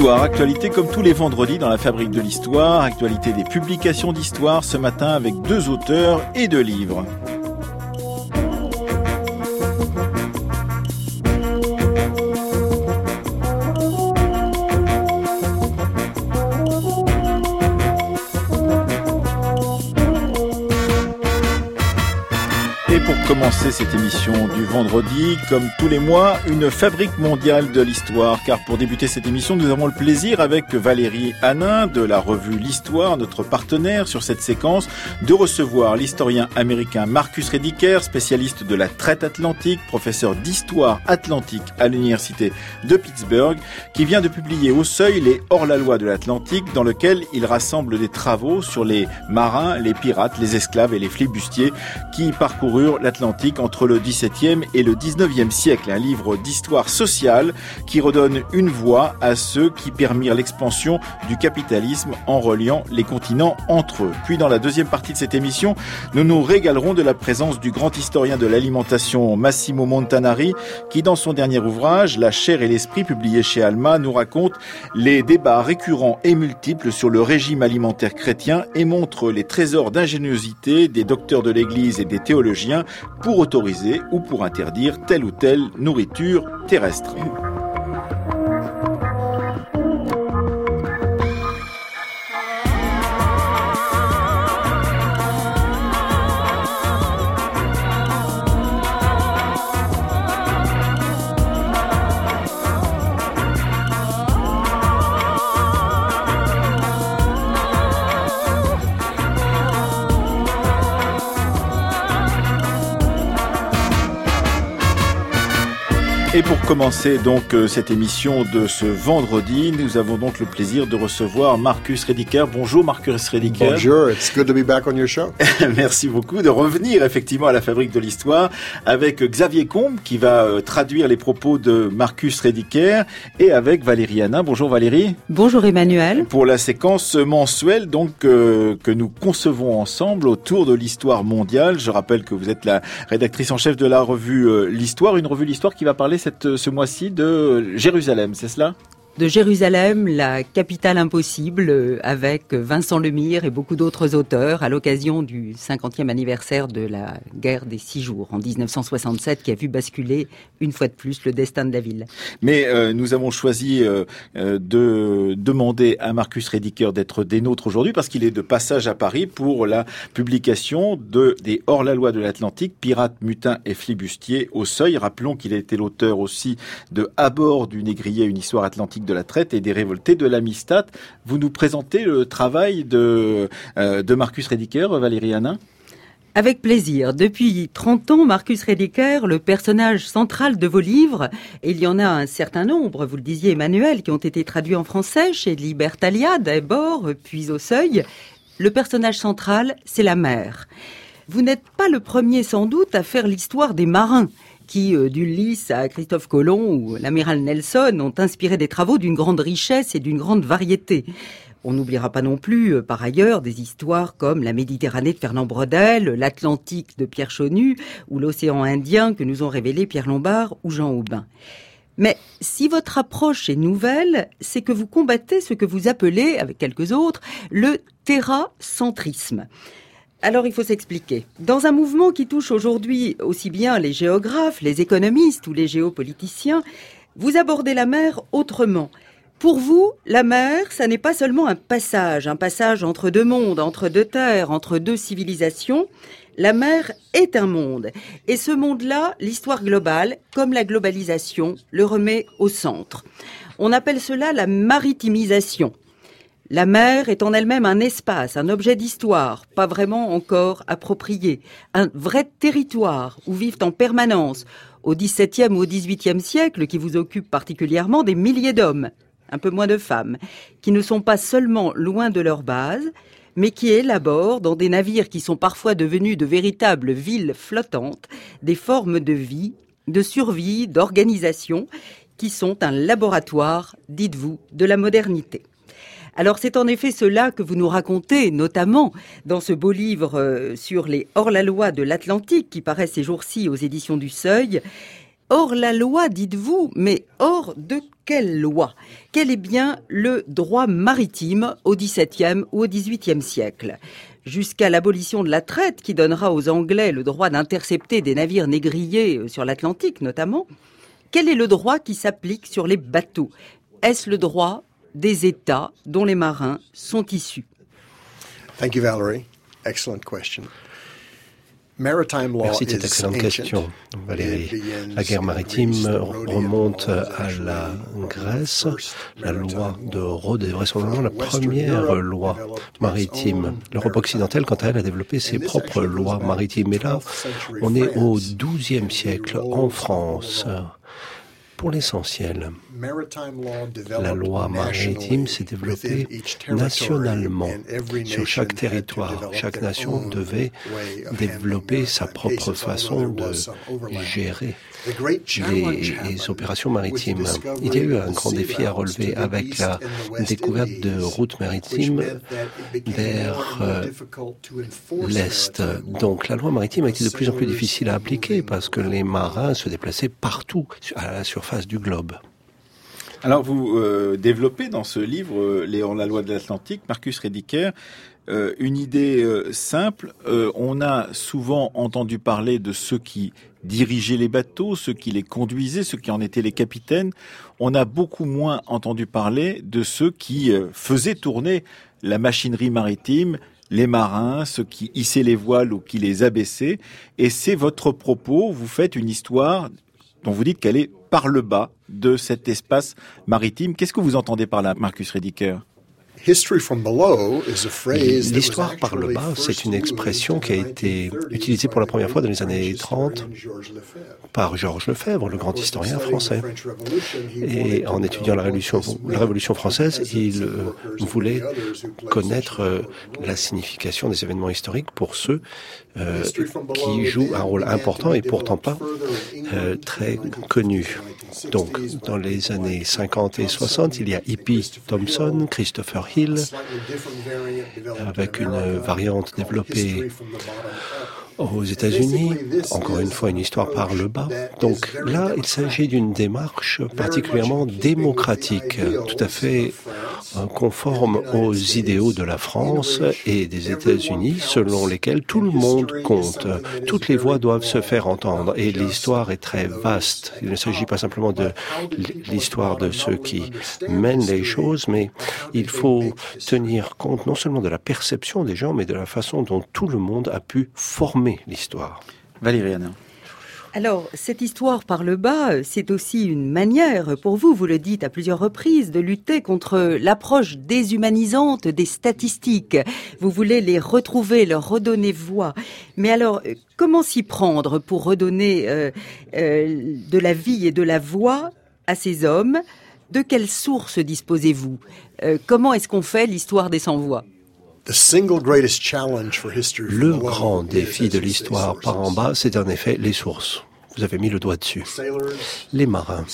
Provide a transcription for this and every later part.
L'histoire, actualité comme tous les vendredis dans la Fabrique de l'Histoire, actualité des publications d'histoire ce matin avec 2 auteurs et 2 livres. Et pour commencer cette émission du vendredi, comme tous les mois, une fabrique mondiale de l'histoire. Car pour débuter cette émission, nous avons le plaisir avec Valérie Hanin de la revue L'Histoire, notre partenaire sur cette séquence, de recevoir l'historien américain Marcus Rediker, spécialiste de la traite atlantique, professeur d'histoire atlantique à l'université de Pittsburgh, qui vient de publier au Seuil les Hors-la-loi de l'Atlantique, dans lequel il rassemble des travaux sur les marins, les pirates, les esclaves et les flibustiers qui parcoururent l'Atlantique entre le XVIIe et le XIXe siècle. Un livre d'histoire sociale qui redonne une voix à ceux qui permirent l'expansion du capitalisme en reliant les continents entre eux. Puis dans la deuxième partie de cette émission, nous nous régalerons de la présence du grand historien de l'alimentation Massimo Montanari qui, dans son dernier ouvrage, La chair et l'esprit, publié chez Alma, nous raconte les débats récurrents et multiples sur le régime alimentaire chrétien et montre les trésors d'ingéniosité des docteurs de l'Église et des théologiens pour autoriser ou pour interdire telle ou telle nourriture terrestre. Et pour commencer donc cette émission de ce vendredi, nous avons donc le plaisir de recevoir Marcus Rediker. Bonjour Marcus Rediker. Bonjour, it's good to be back on your show. Merci beaucoup de revenir effectivement à la Fabrique de l'Histoire avec Xavier Combe qui va traduire les propos de Marcus Rediker et avec Valérie Hanin. Bonjour Valérie. Bonjour Emmanuel. Pour la séquence mensuelle donc que nous concevons ensemble autour de l'histoire mondiale. Je rappelle que vous êtes la rédactrice en chef de la revue L'Histoire, une revue L'Histoire qui va parler ce mois-ci de Jérusalem, c'est cela ? De Jérusalem, la capitale impossible, avec Vincent Lemire et beaucoup d'autres auteurs, à l'occasion du 50e anniversaire de la guerre des 6 jours, en 1967, qui a vu basculer, une fois de plus, le destin de la ville. Mais nous avons choisi de demander à Marcus Rediker d'être des nôtres aujourd'hui, parce qu'il est de passage à Paris pour la publication des Hors-la-loi de l'Atlantique, pirates, mutins et flibustiers au Seuil. Rappelons qu'il a été l'auteur aussi de À bord du négrier, une histoire atlantique de la traite et des révoltés de l'Amistad. Vous nous présentez le travail de Marcus Rediker, Valérie Hanin ? Avec plaisir. Depuis 30 ans, Marcus Rediker, le personnage central de vos livres, et il y en a un certain nombre, vous le disiez Emmanuel, qui ont été traduits en français chez Libertalia, d'abord, puis au Seuil. Le personnage central, c'est la mer. Vous n'êtes pas le premier sans doute à faire l'histoire des marins, qui, d'Ulysse à Christophe Colomb ou l'amiral Nelson, ont inspiré des travaux d'une grande richesse et d'une grande variété. On n'oubliera pas non plus, par ailleurs, des histoires comme la Méditerranée de Fernand Braudel, l'Atlantique de Pierre Chaunu ou l'océan Indien que nous ont révélé Pierre Lombard ou Jean Aubin. Mais si votre approche est nouvelle, c'est que vous combattez ce que vous appelez, avec quelques autres, le terracentrisme. Alors il faut s'expliquer. Dans un mouvement qui touche aujourd'hui aussi bien les géographes, les économistes ou les géopoliticiens, vous abordez la mer autrement. Pour vous, la mer, ça n'est pas seulement un passage entre 2 mondes, entre 2 terres, entre 2 civilisations. La mer est un monde. Et ce monde-là, l'histoire globale, comme la globalisation, le remet au centre. On appelle cela la maritimisation. La mer est en elle-même un espace, un objet d'histoire, pas vraiment encore approprié, un vrai territoire où vivent en permanence, au XVIIe ou au XVIIIe siècle, qui vous occupe particulièrement, des milliers d'hommes, un peu moins de femmes, qui ne sont pas seulement loin de leur base, mais qui élaborent dans des navires qui sont parfois devenus de véritables villes flottantes, des formes de vie, de survie, d'organisation, qui sont un laboratoire, dites-vous, de la modernité. Alors c'est en effet cela que vous nous racontez, notamment dans ce beau livre sur les hors-la-loi de l'Atlantique qui paraît ces jours-ci aux éditions du Seuil. hors la loi, dites-vous, mais hors de quelle loi ? Quel est bien le droit maritime au XVIIe ou au XVIIIe siècle ? Jusqu'à l'abolition de la traite, qui donnera aux Anglais le droit d'intercepter des navires négriers sur l'Atlantique notamment, quel est le droit qui s'applique sur les bateaux ? Est-ce le droit des États dont les marins sont issus ? Thank you, Valerie. Excellent question. Merci de cette excellente question, Valérie. La guerre maritime remonte à la Grèce. La loi de Rhodes est vraisemblablement la première loi maritime. L'Europe occidentale, quant à elle, a développé ses propres lois maritimes. Et là, on est au XIIe siècle en France. Pour l'essentiel, la loi maritime s'est développée nationalement sur chaque territoire. Chaque nation devait développer sa propre façon de gérer les opérations maritimes. Il y a eu un grand défi à relever avec la découverte de routes maritimes vers l'Est. Donc la loi maritime a été de plus en plus difficile à appliquer parce que les marins se déplaçaient partout à la surface du globe. Alors vous développez dans ce livre, La loi de l'Atlantique, Marcus Rediker, une idée simple. On a souvent entendu parler de ceux qui dirigeaient les bateaux, ceux qui les conduisaient, ceux qui en étaient les capitaines. On a beaucoup moins entendu parler de ceux qui faisaient tourner la machinerie maritime, les marins, ceux qui hissaient les voiles ou qui les abaissaient. Et c'est votre propos, vous faites une histoire dont vous dites qu'elle est par le bas de cet espace maritime. Qu'est-ce que vous entendez par là, Marcus Rediker ? L'histoire par le bas, c'est une expression qui a été utilisée pour la première fois dans les années 30 par Georges Lefebvre, le grand historien français. Et en étudiant la Révolution française, il voulait connaître la signification des événements historiques pour ceux qui jouent un rôle important et pourtant pas très connu. Donc, dans les années 50 et 60, il y a E.P. Thompson, Christopher Hill, avec une variante développée aux États-Unis, encore une fois une histoire par le bas. Donc là, il s'agit d'une démarche particulièrement démocratique, tout à fait conforme aux idéaux de la France et des États-Unis, selon lesquels tout le monde compte. Toutes les voix doivent se faire entendre et l'histoire est très vaste. Il ne s'agit pas simplement de l'histoire de ceux qui mènent les choses, mais il faut tenir compte non seulement de la perception des gens, mais de la façon dont tout le monde a pu former l'histoire. Valérie Hanin. Alors, cette histoire par le bas, c'est aussi une manière pour vous, vous le dites à plusieurs reprises, de lutter contre l'approche déshumanisante des statistiques. Vous voulez les retrouver, leur redonner voix. Mais alors, comment s'y prendre pour redonner de la vie et de la voix à ces hommes ? De quelles sources disposez-vous ? Comment est-ce qu'on fait l'histoire des sans-voix ? Le grand défi de l'histoire par en bas, c'est en effet les sources. Vous avez mis le doigt dessus. Les marins,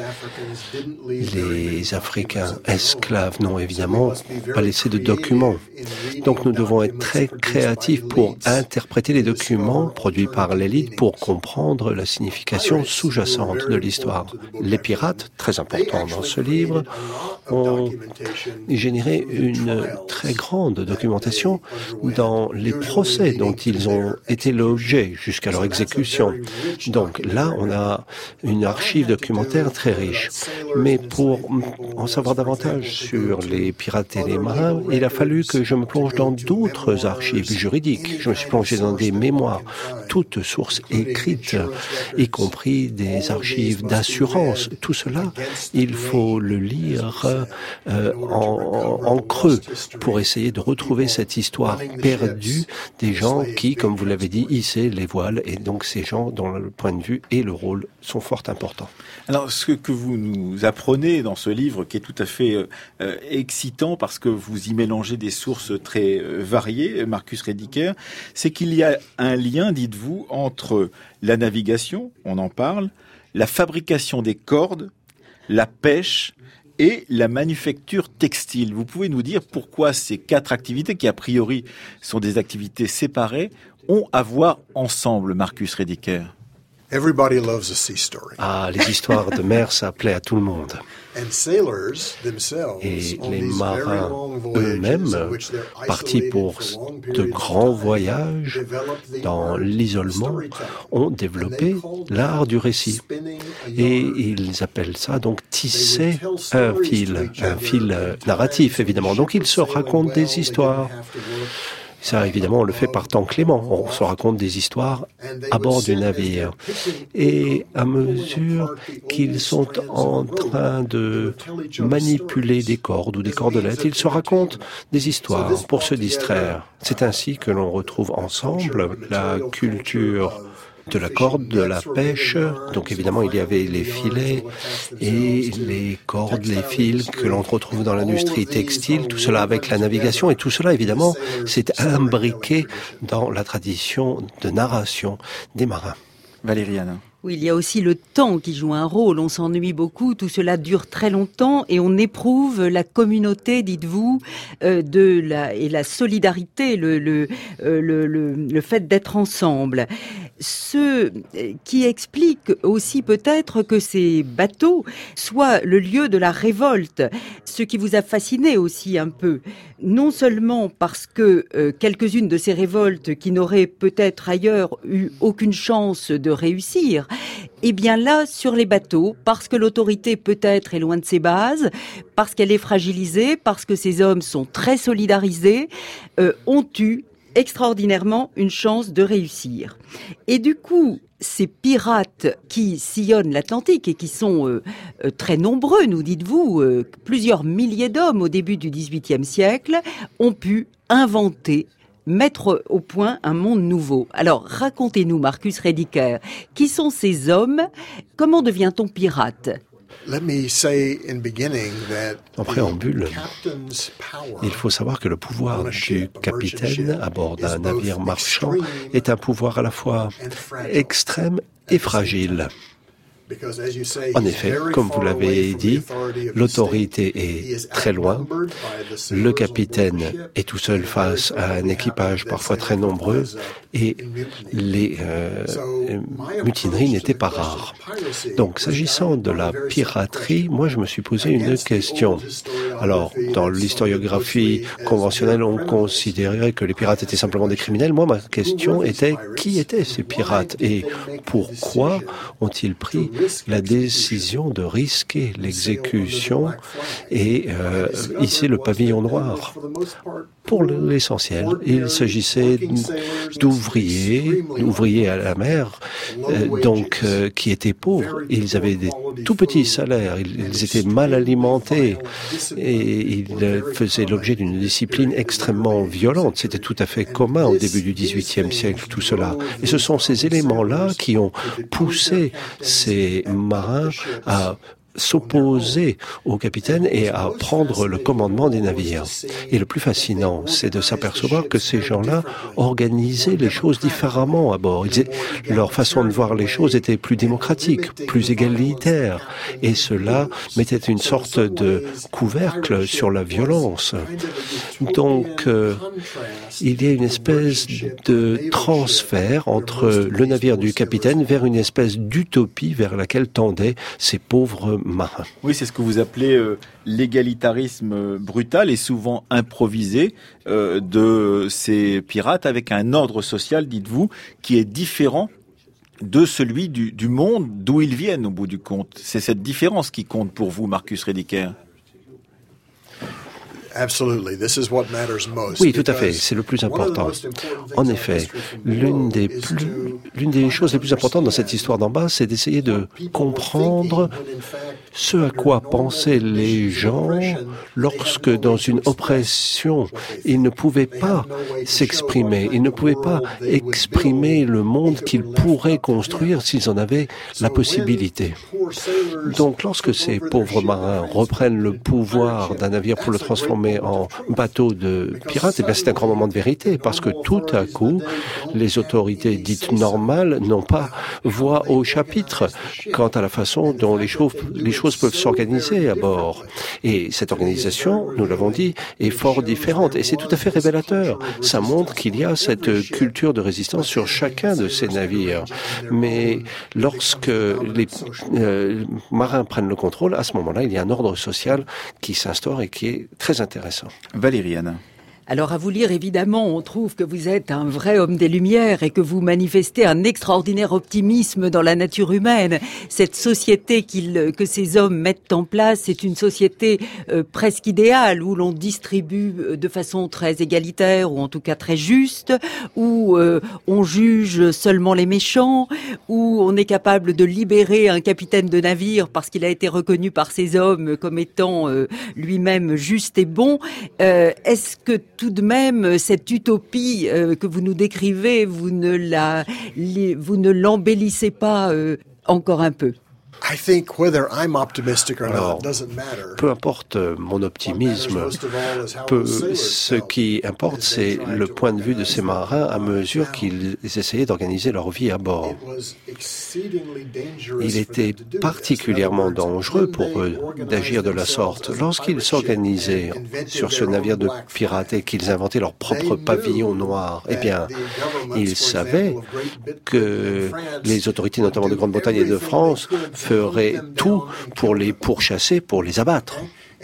les Africains esclaves n'ont évidemment pas laissé de documents. Donc nous devons être très créatifs pour interpréter les documents produits par l'élite pour comprendre la signification sous-jacente de l'histoire. Les pirates, très importants dans ce livre, ont généré une très grande documentation dans les procès dont ils ont été l'objet jusqu'à leur exécution. Donc là, on a une archive documentaire très riche. Mais pour en savoir davantage sur les pirates et les marins, il a fallu que je me plonge dans d'autres archives juridiques. Je me suis plongé dans des mémoires, toutes sources écrites, y compris des archives d'assurance. Tout cela, il faut le lire en creux pour essayer de retrouver cette histoire perdue des gens qui, comme vous l'avez dit, hissaient les voiles, et donc ces gens dont le point de vue et le rôle sont fort importants. Alors, ce que vous nous apprenez dans ce livre, qui est tout à fait excitant parce que vous y mélangez des sources très variées, Marcus Rediker, c'est qu'il y a un lien, dites-vous, entre la navigation, on en parle, la fabrication des cordes, la pêche et la manufacture textile. Vous pouvez nous dire pourquoi ces 4 activités, qui a priori sont des activités séparées, ont à voir ensemble, Marcus Rediker ? Everybody loves a sea story. Ah, les histoires de mer, ça plaît à tout le monde. And sailors themselves, Et on les these marins very long voyages eux-mêmes, in which they're partis isolated pour for long de periods of grands time, voyages develop the dans art of l'isolement, storytelling. ont And développé they call l'art that du récit. spinning a Et yarn. ils appellent ça donc tisser They would un tell stories fil, to each un other fil in narratif times évidemment. when Donc ils ships se were sailing racontent well, des they histoires. didn't have to work. Ça, évidemment, on le fait par temps clément. On se raconte des histoires à bord du navire. Et à mesure qu'ils sont en train de manipuler des cordes ou des cordelettes, ils se racontent des histoires pour se distraire. C'est ainsi que l'on retrouve ensemble la culture de la corde, de la pêche. Donc évidemment, il y avait les filets et les cordes, les fils que l'on retrouve dans l'industrie textile, tout cela avec la navigation. Et tout cela, évidemment, c'est imbriqué dans la tradition de narration des marins. Valérie Hanin. Oui, il y a aussi le temps qui joue un rôle. On s'ennuie beaucoup, tout cela dure très longtemps et on éprouve la communauté, dites-vous, et la solidarité, le fait d'être ensemble. Ce qui explique aussi peut-être que ces bateaux soient le lieu de la révolte. Ce qui vous a fasciné aussi un peu, non seulement parce que quelques-unes de ces révoltes qui n'auraient peut-être ailleurs eu aucune chance de réussir, eh bien là, sur les bateaux, parce que l'autorité peut-être est loin de ses bases, parce qu'elle est fragilisée, parce que ces hommes sont très solidarisés, ont eu extraordinairement une chance de réussir. Et du coup, ces pirates qui sillonnent l'Atlantique et qui sont très nombreux, nous dites-vous, plusieurs milliers d'hommes au début du XVIIIe siècle, ont pu inventer, mettre au point un monde nouveau. Alors, racontez-nous, Marcus Rediker, qui sont ces hommes? Comment devient-on pirate? En préambule, il faut savoir que le pouvoir du capitaine à bord d'un navire marchand est un pouvoir à la fois extrême et fragile. En effet, comme vous l'avez dit, l'autorité est très loin. Le capitaine est tout seul face à un équipage parfois très nombreux et les mutineries n'étaient pas rares. Donc, s'agissant de la piraterie, moi je me suis posé une question. Alors, dans l'historiographie conventionnelle, on considérait que les pirates étaient simplement des criminels. Moi, ma question était, qui étaient ces pirates et pourquoi ont-ils pris la décision de risquer l'exécution et hisser le pavillon noir? Pour l'essentiel, il s'agissait d'ouvriers à la mer, qui étaient pauvres. Ils avaient des tout petits salaires, ils étaient mal alimentés et ils faisaient l'objet d'une discipline extrêmement violente. C'était tout à fait commun au début du XVIIIe siècle, tout cela. Et ce sont ces éléments-là qui ont poussé ces marins à s'opposer au capitaine et à prendre le commandement des navires. Et le plus fascinant, c'est de s'apercevoir que ces gens-là organisaient les choses différemment à bord. Leur façon de voir les choses était plus démocratique, plus égalitaire. Et cela mettait une sorte de couvercle sur la violence. Donc, il y a une espèce de transfert entre le navire du capitaine vers une espèce d'utopie vers laquelle tendaient ces pauvres marins. Oui, c'est ce que vous appelez l'égalitarisme brutal et souvent improvisé de ces pirates avec un ordre social, dites-vous, qui est différent de celui du monde d'où ils viennent au bout du compte. C'est cette différence qui compte pour vous, Marcus Rediker. Oui, tout à fait, c'est le plus important. En effet, l'une des choses les plus importantes dans cette histoire d'en bas, c'est d'essayer de comprendre ce à quoi pensaient les gens lorsque, dans une oppression, ils ne pouvaient pas s'exprimer, ils ne pouvaient pas exprimer le monde qu'ils pourraient construire s'ils en avaient la possibilité. Donc, lorsque ces pauvres marins reprennent le pouvoir d'un navire pour le transformer en bateau de pirates, eh bien c'est un grand moment de vérité, parce que tout à coup, les autorités dites normales n'ont pas voix au chapitre quant à la façon dont les choses choses peuvent s'organiser à bord. Et cette organisation, nous l'avons dit, est fort différente. Et c'est tout à fait révélateur. Ça montre qu'il y a cette culture de résistance sur chacun de ces navires. Mais lorsque les marins prennent le contrôle, à ce moment-là, il y a un ordre social qui s'instaure et qui est très intéressant. Valérie Hanin. Alors à vous lire, évidemment, on trouve que vous êtes un vrai homme des Lumières et que vous manifestez un extraordinaire optimisme dans la nature humaine. Cette société que ces hommes mettent en place, c'est une société presque idéale où l'on distribue de façon très égalitaire ou en tout cas très juste, où on juge seulement les méchants, où on est capable de libérer un capitaine de navire parce qu'il a été reconnu par ces hommes comme étant lui-même juste et bon. Est-ce que tout de même, cette utopie que vous nous décrivez, vous ne l'embellissez pas encore un peu? Alors, peu importe mon optimisme, ce qui importe, c'est le point de vue de ces marins à mesure qu'ils essayaient d'organiser leur vie à bord. Il était particulièrement dangereux pour eux d'agir de la sorte. Lorsqu'ils s'organisaient sur ce navire de pirates et qu'ils inventaient leur propre pavillon noir, eh bien, ils savaient que les autorités, notamment de Grande-Bretagne et de France, ferait tout pour les pourchasser, pour les abattre.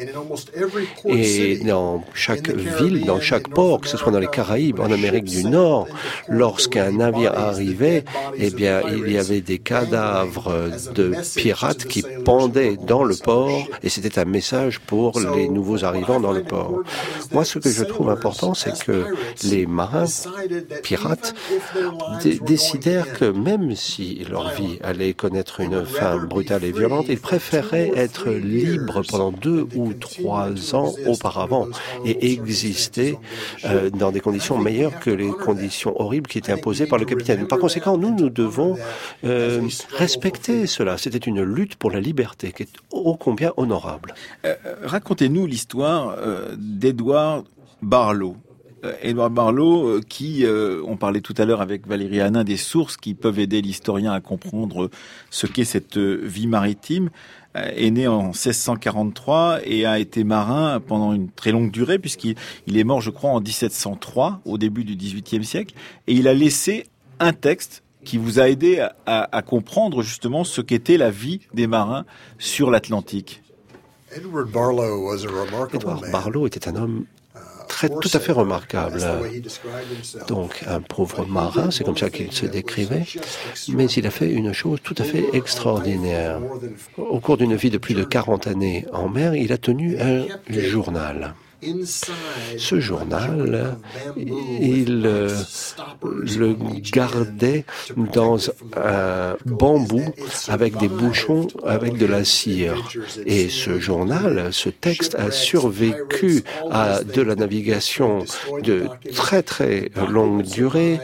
Et dans chaque ville, dans chaque port, que ce soit dans les Caraïbes, en Amérique du Nord, lorsqu'un navire arrivait, eh bien, il y avait des cadavres de pirates qui pendaient dans le port, et c'était un message pour les nouveaux arrivants dans le port. Moi, ce que je trouve important, c'est que les marins pirates décidèrent que même si leur vie allait connaître une fin brutale et violente, ils préféraient être libres pendant 2 ou 3 ans auparavant et exister dans des conditions meilleures que les conditions horribles qui étaient imposées par le capitaine. Par conséquent, nous devons respecter cela. C'était une lutte pour la liberté qui est ô combien honorable. Racontez-nous l'histoire d'Edward Barlow. Edward Barlow, qui, on parlait tout à l'heure avec Valérie Hanin, des sources qui peuvent aider l'historien à comprendre ce qu'est cette vie maritime, est né en 1643 et a été marin pendant une très longue durée, puisqu'il est mort, je crois, en 1703, au début du XVIIIe siècle, et il a laissé un texte qui vous a aidé à comprendre justement ce qu'était la vie des marins sur l'Atlantique. Edward Barlow était un homme tout à fait remarquable. Donc, un pauvre marin, c'est comme ça qu'il se décrivait, mais il a fait une chose tout à fait extraordinaire. Au cours d'une vie de plus de 40 années en mer, il a tenu un journal. Ce journal, il le gardait dans un bambou avec des bouchons avec de la cire. Et ce journal, ce texte a survécu à de la navigation de très très longue durée,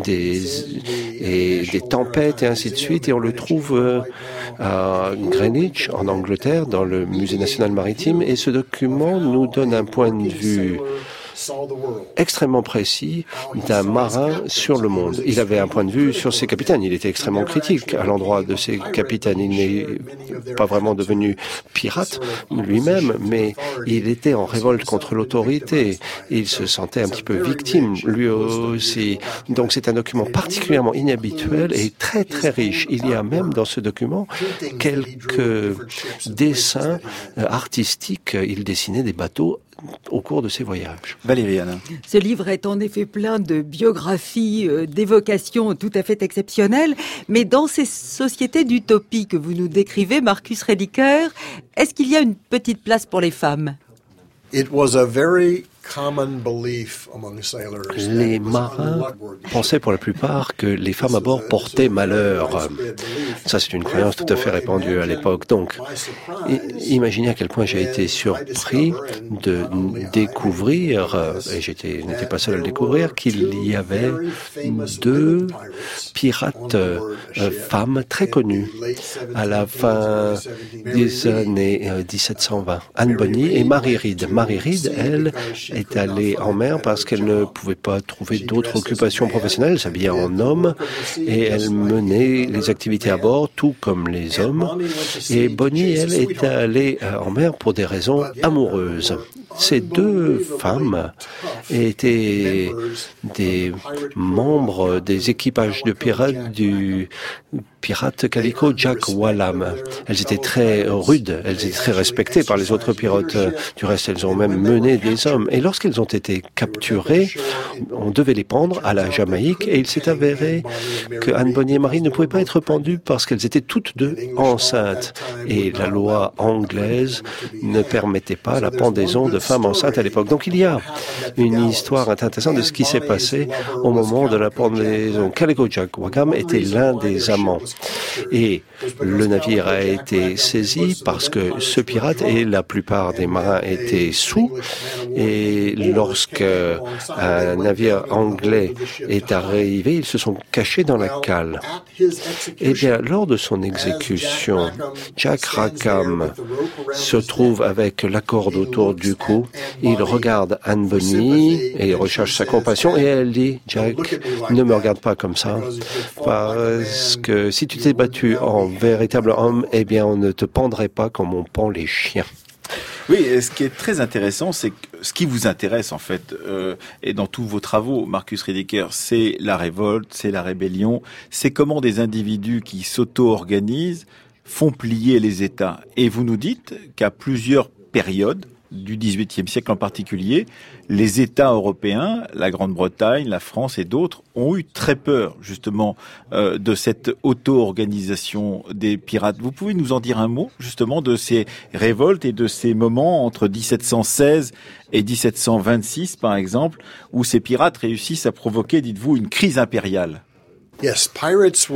des tempêtes et ainsi de suite. Et on le trouve à Greenwich, en Angleterre, dans le Musée national maritime. Et ce document nous donne un point de vue extrêmement précis d'un marin sur le monde. Il avait un point de vue sur ses capitaines. Il était extrêmement critique à l'endroit de ses capitaines. Il n'est pas vraiment devenu pirate lui-même, mais il était en révolte contre l'autorité. Il se sentait un petit peu victime, lui aussi. Donc c'est un document particulièrement inhabituel et très très riche. Il y a même dans ce document quelques dessins artistiques. Il dessinait des bateaux au cours de ses voyages. Valérie Hanin. Ce livre est en effet plein de biographies, d'évocations tout à fait exceptionnelles, mais dans ces sociétés d'utopie que vous nous décrivez, Marcus Rediker, est-ce qu'il y a une petite place pour les femmes? Les marins pensaient pour la plupart que les femmes à bord portaient malheur. Ça, c'est une croyance tout à fait répandue à l'époque. Donc, imaginez à quel point j'ai été surpris de découvrir, et n'étais pas seul à le découvrir, qu'il y avait 2 pirates femmes très connues à la fin des années 1720. Anne Bonny et Mary Read. Mary Read, elle, est allée en mer parce qu'elle ne pouvait pas trouver d'autres occupations professionnelles. Elle s'habillait en homme et elle menait les activités à bord, tout comme les hommes. Et Bonnie, elle, est allée en mer pour des raisons amoureuses. Ces deux femmes étaient des membres des équipages de pirates du pirate Calico Jack Wallam. Elles étaient très rudes, elles étaient très respectées par les autres pirates. Du reste, elles ont même mené des hommes. Et lorsqu'elles ont été capturées, on devait les pendre à la Jamaïque et il s'est avéré que Anne Bonny et Marie ne pouvaient pas être pendues parce qu'elles étaient toutes deux enceintes. Et la loi anglaise ne permettait pas la pendaison de femmes enceintes à l'époque. Donc il y a une histoire intéressante de ce qui s'est passé au moment de la pendaison. Calico Jack Wallam était l'un des amants. Et le navire a été saisi parce que ce pirate et la plupart des marins étaient sous. Et lorsque un navire anglais est arrivé, ils se sont cachés dans la cale. Et bien, lors de son exécution, Jack Rackham se trouve avec la corde autour du cou. Il regarde Anne Bonny et il recherche sa compassion et elle dit « Jack, ne me regarde pas comme ça, parce que si tu t'es battu en véritable homme, eh bien on ne te pendrait pas comme on pend les chiens. » Oui, et ce qui est très intéressant, c'est que ce qui vous intéresse en fait, et dans tous vos travaux, Marcus Rediker, c'est la révolte, c'est la rébellion, c'est comment des individus qui s'auto-organisent font plier les États. Et vous nous dites qu'à plusieurs périodes, du XVIIIe siècle en particulier, les États européens, la Grande-Bretagne, la France et d'autres ont eu très peur justement de cette auto-organisation des pirates. Vous pouvez nous en dire un mot justement de ces révoltes et de ces moments entre 1716 et 1726 par exemple, où ces pirates réussissent à provoquer, dites-vous, une crise impériale? Les pirates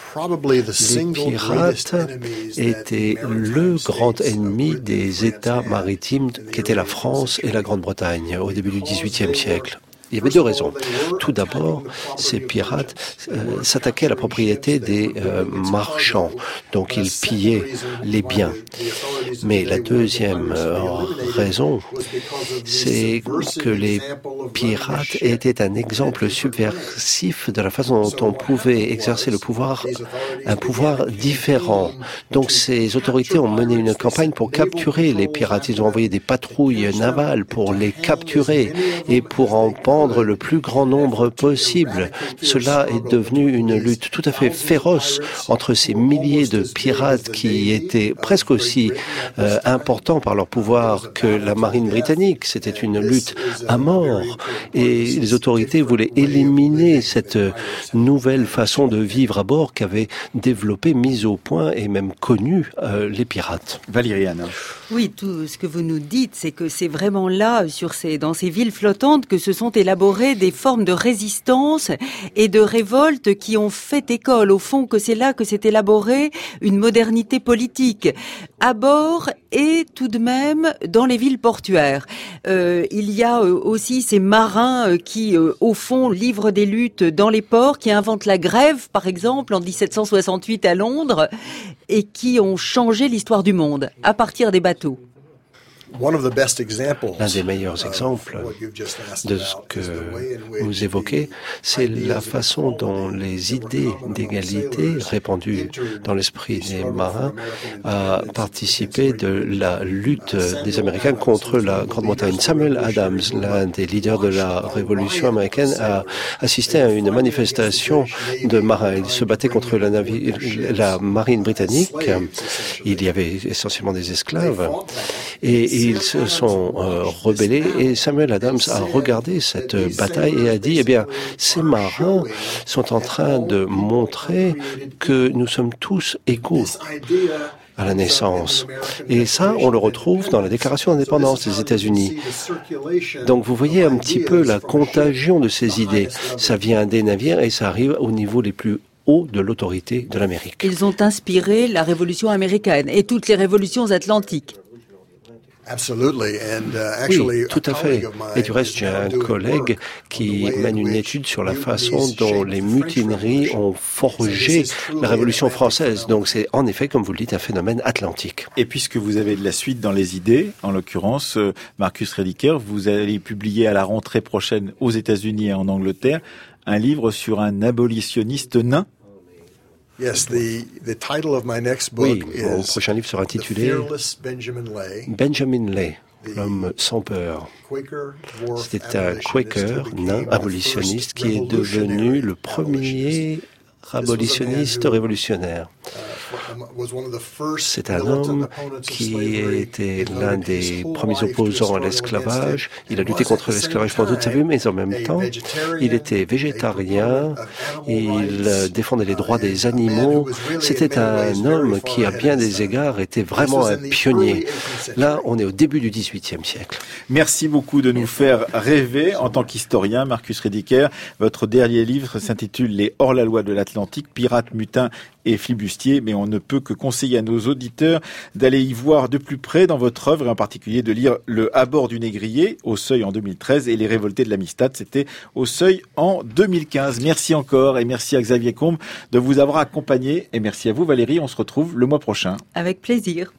étaient le grand ennemi des États maritimes qu'étaient la France et la Grande-Bretagne au début du XVIIIe siècle. Il y avait deux raisons. Tout d'abord, ces pirates s'attaquaient à la propriété des marchands, donc ils pillaient les biens. Mais la deuxième raison, c'est que les pirates étaient un exemple subversif de la façon dont on pouvait exercer le pouvoir, un pouvoir différent. Donc ces autorités ont mené une campagne pour capturer les pirates. Ils ont envoyé des patrouilles navales pour les capturer et pour en pendre le plus grand nombre possible. Cela est devenu une lutte tout à fait féroce entre ces milliers de pirates qui étaient presque aussi importants par leur pouvoir que la marine britannique. C'était une lutte à mort et les autorités voulaient éliminer cette nouvelle façon de vivre à bord qu'avaient développé, mise au point et même connu les pirates. Valérie Anna. Oui, tout ce que vous nous dites, c'est que c'est vraiment là, dans ces villes flottantes, que se sont élaborées des formes de résistance et de révolte qui ont fait école. Au fond, que c'est là que s'est élaborée une modernité politique, à bord et tout de même dans les villes portuaires. Il y a aussi ces marins qui, au fond, livrent des luttes dans les ports, qui inventent la grève, par exemple, en 1768 à Londres, et qui ont changé l'histoire du monde à partir des bateaux. L'un des meilleurs exemples de ce que vous évoquez, c'est la façon dont les idées d'égalité répandues dans l'esprit des marins a participé de la lutte des Américains contre la Grande-Bretagne. Samuel Adams, l'un des leaders de la Révolution américaine, a assisté à une manifestation de marins. Il se battait contre la marine britannique. Il y avait essentiellement des esclaves. Et ils se sont rebellés et Samuel Adams a regardé cette bataille et a dit, eh bien, ces marins sont en train de montrer que nous sommes tous égaux à la naissance. Et ça, on le retrouve dans la Déclaration d'indépendance des États-Unis. Donc vous voyez un petit peu la contagion de ces idées. Ça vient des navires et ça arrive au niveau les plus haut de l'autorité de l'Amérique. Ils ont inspiré la Révolution américaine et toutes les révolutions atlantiques. Oui, tout à fait. Et du reste, j'ai un collègue qui mène une étude sur la façon dont les mutineries ont forgé la Révolution française. Donc c'est en effet, comme vous le dites, un phénomène atlantique. Et puisque vous avez de la suite dans les idées, en l'occurrence, Marcus Rediker, vous allez publier à la rentrée prochaine aux États-Unis et en Angleterre un livre sur un abolitionniste nain. Oui, mon prochain livre sera intitulé Benjamin Lay, l'homme sans peur. C'était un Quaker nain abolitionniste qui est devenu le premier abolitionniste révolutionnaire. C'est un homme qui était l'un des premiers opposants à l'esclavage. Il a lutté contre l'esclavage pendant toute sa vie, mais en même temps, il était végétarien, il défendait les droits des animaux. C'était un homme qui, à bien des égards, était vraiment un pionnier. Là, on est au début du XVIIIe siècle. Merci beaucoup de nous faire rêver en tant qu'historien, Marcus Rediker. Votre dernier livre s'intitule « Les hors-la-loi de l'Atlantique, pirates, mutins et flibustiers », mais on ne peut que conseiller à nos auditeurs d'aller y voir de plus près dans votre œuvre, et en particulier de lire Le À bord du négrier, au Seuil en 2013, et Les révoltés de l'Amistad, c'était au Seuil en 2015. Merci encore, et merci à Xavier Combe de vous avoir accompagné, et merci à vous Valérie, on se retrouve le mois prochain. Avec plaisir.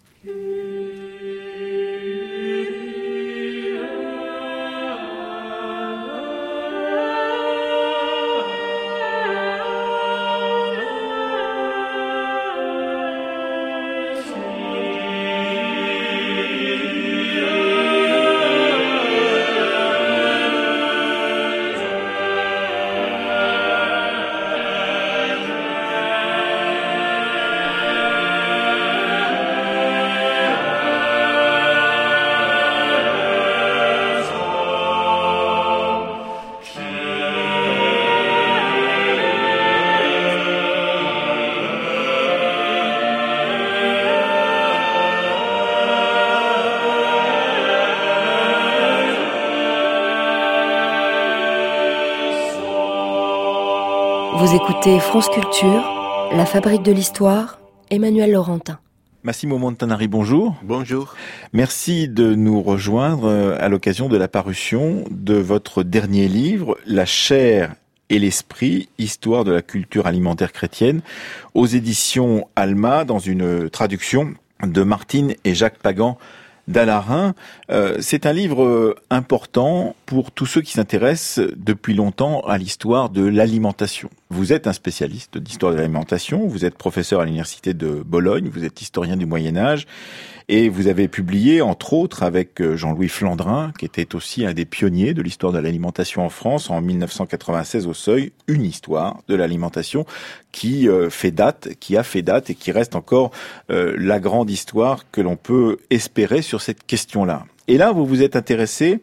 Vous écoutez France Culture, La Fabrique de l'Histoire, Emmanuel Laurentin. Massimo Montanari, bonjour. Bonjour. Merci de nous rejoindre à l'occasion de la parution de votre dernier livre, La chair et l'esprit, histoire de la culture alimentaire chrétienne, aux éditions Alma, dans une traduction de Martine et Jacques Pagan d'Alarin. C'est un livre important pour tous ceux qui s'intéressent depuis longtemps à l'histoire de l'alimentation. Vous êtes un spécialiste d'histoire de l'alimentation, vous êtes professeur à l'université de Bologne, vous êtes historien du Moyen-Âge, et vous avez publié, entre autres, avec Jean-Louis Flandrin, qui était aussi un des pionniers de l'histoire de l'alimentation en France, en 1996 au Seuil, une histoire de l'alimentation qui a fait date et qui reste encore la grande histoire que l'on peut espérer sur cette question-là. Et là, vous vous êtes intéressé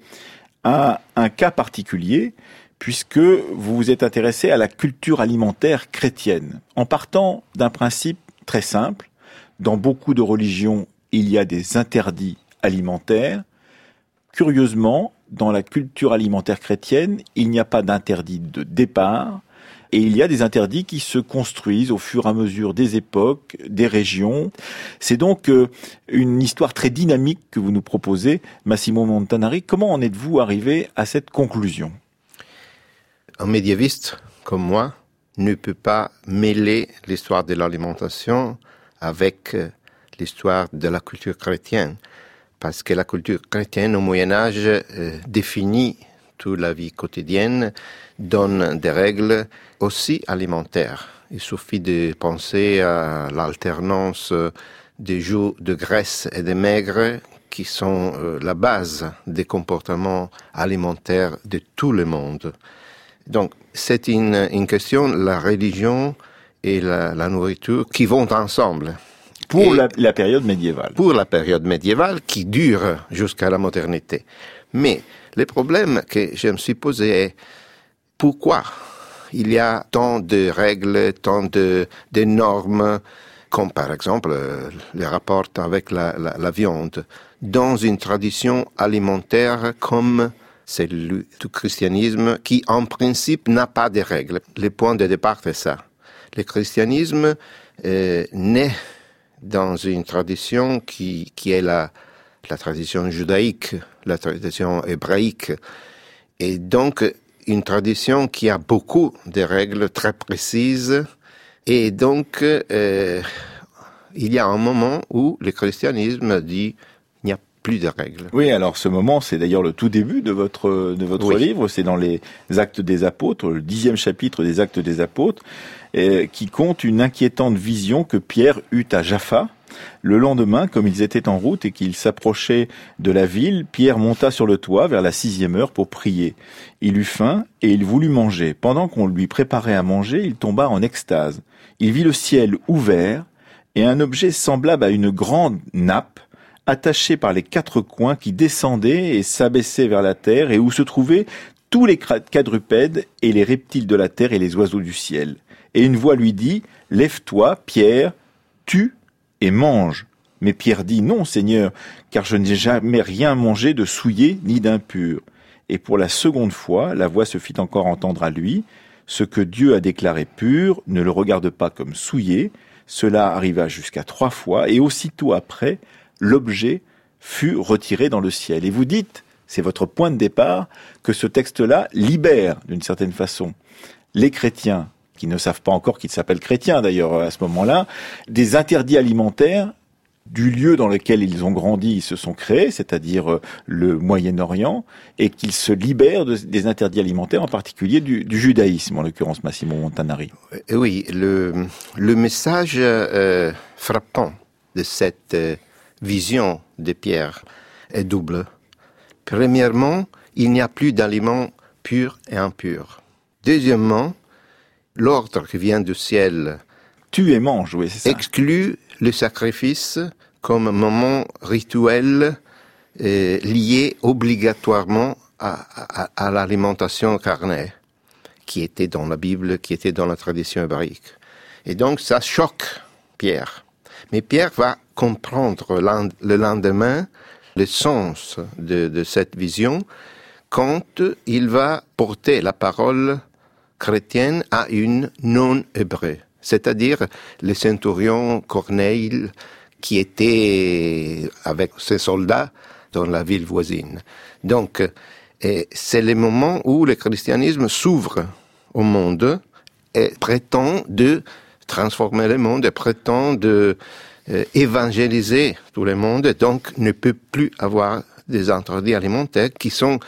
à un cas particulier, puisque vous vous êtes intéressé à la culture alimentaire chrétienne, en partant d'un principe très simple. Dans beaucoup de religions, il y a des interdits alimentaires. Curieusement, dans la culture alimentaire chrétienne, il n'y a pas d'interdit de départ, et il y a des interdits qui se construisent au fur et à mesure des époques, des régions. C'est donc une histoire très dynamique que vous nous proposez, Massimo Montanari. Comment en êtes-vous arrivé à cette conclusion ? Un médiéviste comme moi ne peut pas mêler l'histoire de l'alimentation avec l'histoire de la culture chrétienne, parce que la culture chrétienne au Moyen-Âge définit toute la vie quotidienne, donne des règles aussi alimentaires. Il suffit de penser à l'alternance des jours de graisse et de maigre qui sont la base des comportements alimentaires de tout le monde. Donc, c'est une question, la religion et la nourriture qui vont ensemble. Pour la période médiévale. Pour la période médiévale qui dure jusqu'à la modernité. Mais le problème que je me suis posé est pourquoi il y a tant de règles, tant de normes, comme par exemple les rapports avec la viande, dans une tradition alimentaire comme celle du christianisme qui en principe n'a pas de règles. Le point de départ est ça. Le christianisme naît dans une tradition qui est la la tradition judaïque, la tradition hébraïque. Et donc, une tradition qui a beaucoup de règles très précises. Et donc, il y a un moment où le christianisme dit il n'y a plus de règles. Oui, alors ce moment, c'est d'ailleurs le tout début de votre livre. C'est dans les Actes des Apôtres, le 10e chapitre des Actes des Apôtres, qui compte une inquiétante vision que Pierre eut à Jaffa. Le lendemain, comme ils étaient en route et qu'ils s'approchaient de la ville, Pierre monta sur le toit vers la 6e heure pour prier. Il eut faim et il voulut manger. Pendant qu'on lui préparait à manger, il tomba en extase. Il vit le ciel ouvert et un objet semblable à une grande nappe, attaché par les 4 coins, qui descendait et s'abaissait vers la terre et où se trouvaient tous les quadrupèdes et les reptiles de la terre et les oiseaux du ciel. Et une voix lui dit, « Lève-toi, Pierre, tue et mange. » Mais Pierre dit, « Non, Seigneur, car je n'ai jamais rien mangé de souillé ni d'impur. » Et pour la seconde fois, la voix se fit encore entendre à lui, « Ce que Dieu a déclaré pur, ne le regarde pas comme souillé. » Cela arriva jusqu'à 3 fois, et aussitôt après, l'objet fut retiré dans le ciel. Et vous dites, c'est votre point de départ, que ce texte-là libère, d'une certaine façon, les chrétiens, qui ne savent pas encore qu'ils s'appellent chrétiens d'ailleurs à ce moment-là, des interdits alimentaires du lieu dans lequel ils ont grandi, ils se sont créés, c'est-à-dire le Moyen-Orient, et qu'ils se libèrent des interdits alimentaires, en particulier du judaïsme, en l'occurrence Massimo Montanari. Oui, le message frappant de cette vision de Pierre est double. Premièrement, il n'y a plus d'aliments purs et impurs. Deuxièmement, l'ordre qui vient du ciel tue et mange, oui, c'est ça. Exclut le sacrifice comme moment rituel lié obligatoirement à l'alimentation carnée, qui était dans la Bible, qui était dans la tradition hébraïque. Et donc ça choque Pierre. Mais Pierre va comprendre le lendemain le sens de cette vision quand il va porter la parole chrétienne à une non-hébreu, c'est-à-dire le centurion Corneille qui était avec ses soldats dans la ville voisine. Donc, c'est le moment où le christianisme s'ouvre au monde et prétend de transformer le monde et prétend de évangéliser tout le monde, et donc ne peut plus avoir des interdits alimentaires qui sont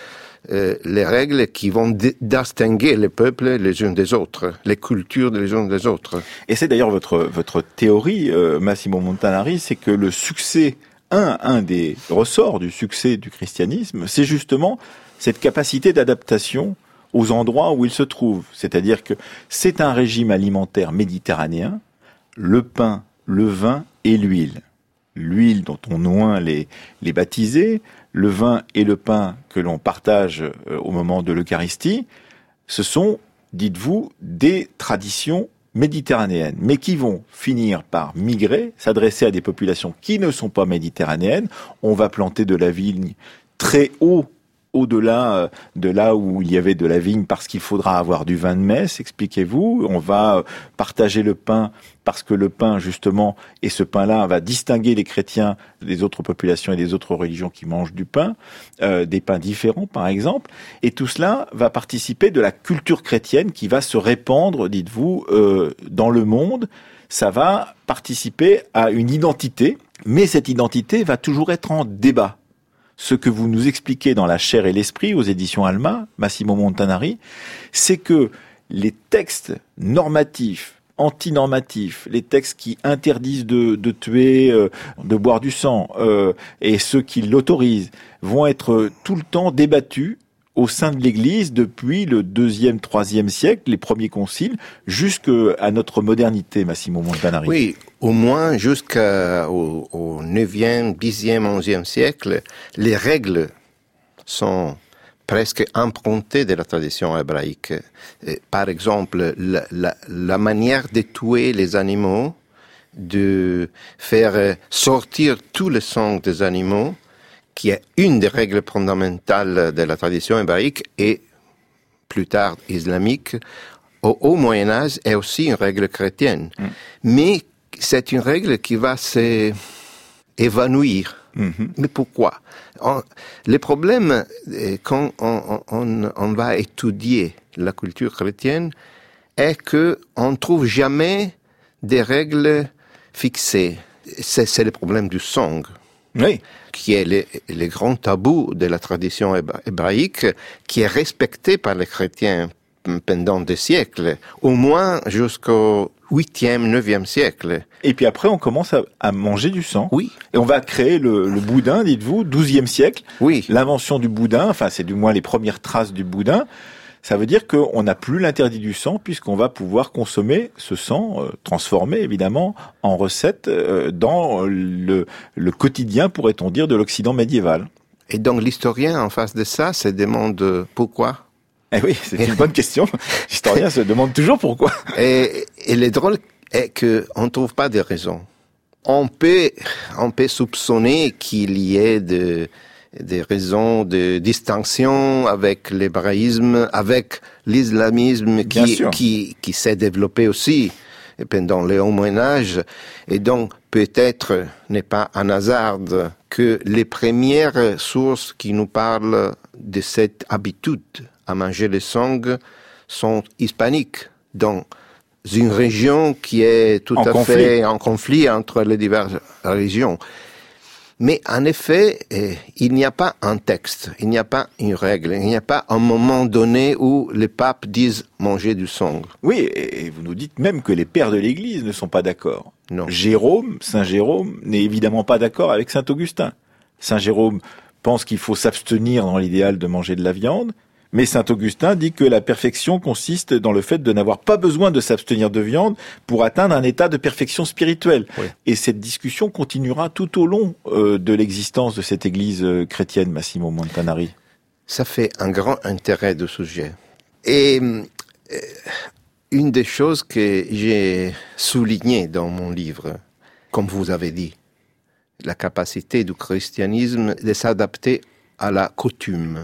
les règles qui vont distinguer les peuples les uns des autres, les cultures les uns des autres. Et c'est d'ailleurs votre théorie, Massimo Montanari, c'est que le succès, un des ressorts du succès du christianisme, c'est justement cette capacité d'adaptation aux endroits où il se trouve. C'est-à-dire que c'est un régime alimentaire méditerranéen, le pain, le vin et l'huile. L'huile dont on oint les baptisés, le vin et le pain que l'on partage au moment de l'Eucharistie, ce sont, dites-vous, des traditions méditerranéennes, mais qui vont finir par migrer, s'adresser à des populations qui ne sont pas méditerranéennes. On va planter de la vigne très haut, au-delà de là où il y avait de la vigne, parce qu'il faudra avoir du vin de messe, expliquez-vous. On va partager le pain parce que le pain, justement, et ce pain-là va distinguer les chrétiens des autres populations et des autres religions qui mangent du pain, des pains différents, par exemple. Et tout cela va participer de la culture chrétienne qui va se répandre, dites-vous, dans le monde. Ça va participer à une identité, mais cette identité va toujours être en débat. Ce que vous nous expliquez dans La chair et l'esprit aux éditions Alma, Massimo Montanari, c'est que les textes normatifs, antinormatifs, les textes qui interdisent de tuer, de boire du sang, et ceux qui l'autorisent, vont être tout le temps débattus au sein de l'Église depuis le 2e, 3e siècle, les premiers conciles, jusqu'à notre modernité, Massimo Montanari. Oui, au moins jusqu'au 9e, 10e, 11e siècle, les règles sont presque empruntées de la tradition hébraïque. Par exemple, la manière de tuer les animaux, de faire sortir tout le sang des animaux, qui est une des règles fondamentales de la tradition hébraïque et plus tard islamique, au Moyen-Âge est aussi une règle chrétienne. Mais c'est une règle qui va s'évanouir Mais pourquoi? Le problème, quand on va étudier la culture chrétienne, est que on trouve jamais des règles fixées. C'est le problème du sang. Oui. Qui est le grand tabou de la tradition hébraïque, qui est respecté par les chrétiens pendant des siècles, au moins jusqu'au 8e, 9e siècle. Et puis après, on commence à manger du sang. Oui. Et on va créer le boudin, dites-vous, 12e siècle. Oui. L'invention du boudin, enfin c'est du moins les premières traces du boudin. Ça veut dire qu'on n'a plus l'interdit du sang puisqu'on va pouvoir consommer ce sang, transformé évidemment en recette dans le quotidien, pourrait-on dire, de l'Occident médiéval. Et donc l'historien en face de ça se demande pourquoi. Eh oui, c'est une bonne question. L'historien se demande toujours pourquoi. Et le drôle est qu'on ne trouve pas de raisons. On peut soupçonner qu'il y ait des raisons de distinction avec l'hébraïsme, avec l'islamisme qui s'est développé aussi pendant le Haut Moyen-Âge. Et donc, peut-être n'est pas un hasard que les premières sources qui nous parlent de cette habitude à manger le sang sont hispaniques, dans une région qui est tout à fait en conflit entre les diverses régions. Mais en effet, il n'y a pas un texte, il n'y a pas une règle, il n'y a pas un moment donné où les papes disent manger du sang. Oui, et vous nous dites même que les pères de l'Église ne sont pas d'accord. Non. Saint Jérôme n'est évidemment pas d'accord avec Saint Augustin. Saint Jérôme pense qu'il faut s'abstenir dans l'idéal de manger de la viande, mais Saint Augustin dit que la perfection consiste dans le fait de n'avoir pas besoin de s'abstenir de viande pour atteindre un état de perfection spirituelle. Oui. Et cette discussion continuera tout au long de l'existence de cette église chrétienne, Massimo Montanari. Ça fait un grand intérêt de sujet. Et une des choses que j'ai soulignées dans mon livre, comme vous avez dit, la capacité du christianisme de s'adapter à la coutume.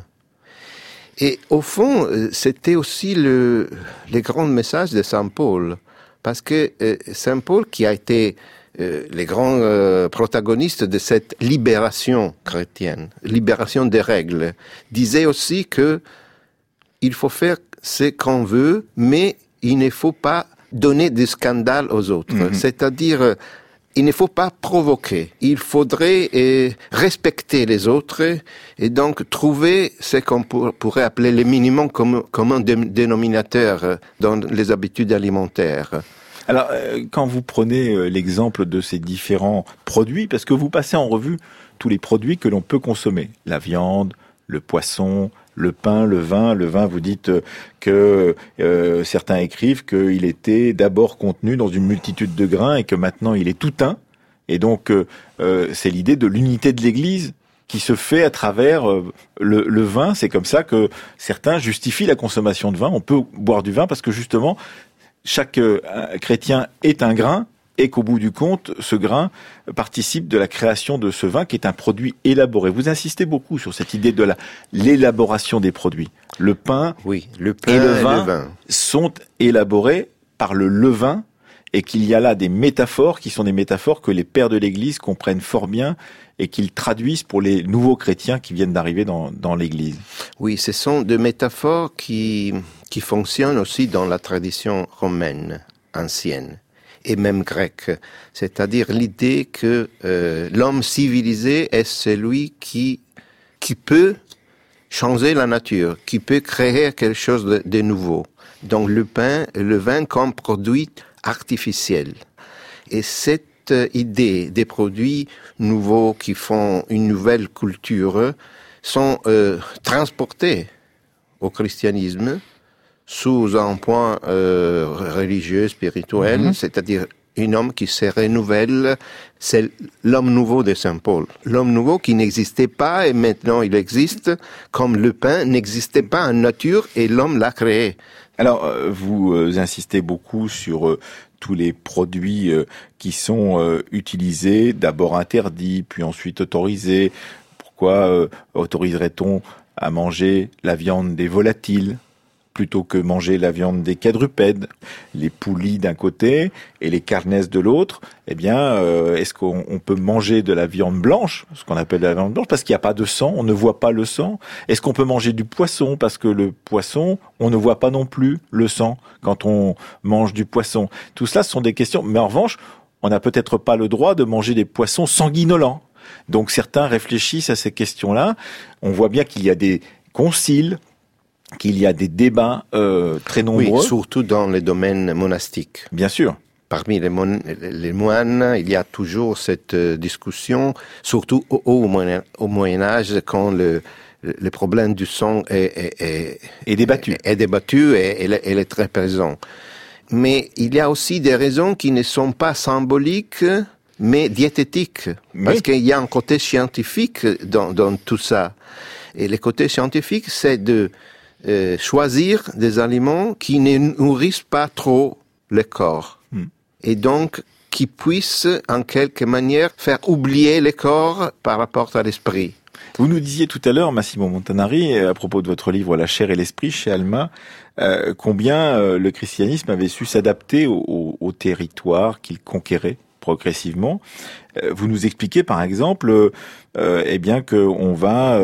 Et au fond, c'était aussi le grand message de Saint Paul, parce que Saint Paul, qui a été le grand protagoniste de cette libération chrétienne, libération des règles, disait aussi que il faut faire ce qu'on veut, mais il ne faut pas donner de scandale aux autres. C'est-à-dire, il ne faut pas provoquer. Il faudrait respecter les autres et donc trouver ce qu'on pourrait appeler le minimum commun dénominateur dans les habitudes alimentaires. Alors, quand vous prenez l'exemple de ces différents produits, parce que vous passez en revue tous les produits que l'on peut consommer, la viande, le poisson, le pain, le vin. Le vin, vous dites que certains écrivent qu'il était d'abord contenu dans une multitude de grains et que maintenant il est tout un. Et donc, c'est l'idée de l'unité de l'Église qui se fait à travers le vin. C'est comme ça que certains justifient la consommation de vin. On peut boire du vin parce que justement, chaque chrétien est un grain. Et qu'au bout du compte, ce grain participe de la création de ce vin qui est un produit élaboré. Vous insistez beaucoup sur cette idée de l'élaboration des produits. Le pain, oui, et le vin sont élaborés par le levain et qu'il y a là des métaphores qui sont des métaphores que les pères de l'Église comprennent fort bien et qu'ils traduisent pour les nouveaux chrétiens qui viennent d'arriver dans l'Église. Oui, ce sont des métaphores qui fonctionnent aussi dans la tradition romaine ancienne. Et même grec, c'est-à-dire l'idée que l'homme civilisé est celui qui peut changer la nature, qui peut créer quelque chose de nouveau. Donc le pain et le vin comme produit artificiel. Et cette idée des produits nouveaux qui font une nouvelle culture sont transportés au christianisme sous un point religieux, spirituel, c'est-à-dire un homme qui se renouvelle, c'est l'homme nouveau de Saint Paul. L'homme nouveau qui n'existait pas et maintenant il existe, comme le pain n'existait pas en nature et l'homme l'a créé. Alors, vous insistez beaucoup sur tous les produits qui sont utilisés, d'abord interdits, puis ensuite autorisés. Pourquoi autoriserait-on à manger la viande des volatiles ? plutôt que manger la viande des quadrupèdes, les poulies d'un côté et les carnes de l'autre, eh bien, est-ce qu'on peut manger de la viande blanche, ce qu'on appelle la viande blanche, parce qu'il n'y a pas de sang, on ne voit pas le sang? Est-ce qu'on peut manger du poisson, parce que le poisson, on ne voit pas non plus le sang quand on mange du poisson? Tout cela, ce sont des questions, mais en revanche, on n'a peut-être pas le droit de manger des poissons sanguinolents. Donc certains réfléchissent à ces questions-là. On voit bien qu'il y a des conciles, qu'il y a des débats très nombreux. Oui, surtout dans les domaines monastiques. Bien sûr. Parmi les moines, il y a toujours cette discussion, surtout au Moyen-Âge, quand le problème du sang est débattu. Est débattu et elle est très présent. Mais il y a aussi des raisons qui ne sont pas symboliques, mais diététiques. Parce qu'il y a un côté scientifique dans tout ça. Et le côté scientifique, c'est de choisir des aliments qui ne nourrissent pas trop le corps. Et donc, qui puissent, en quelque manière, faire oublier le corps par rapport à l'esprit. Vous nous disiez tout à l'heure, Massimo Montanari, à propos de votre livre « La chair et l'esprit » chez Alma, combien le christianisme avait su s'adapter au territoire qu'il conquérait progressivement. Vous nous expliquez, par exemple, eh bien qu'on va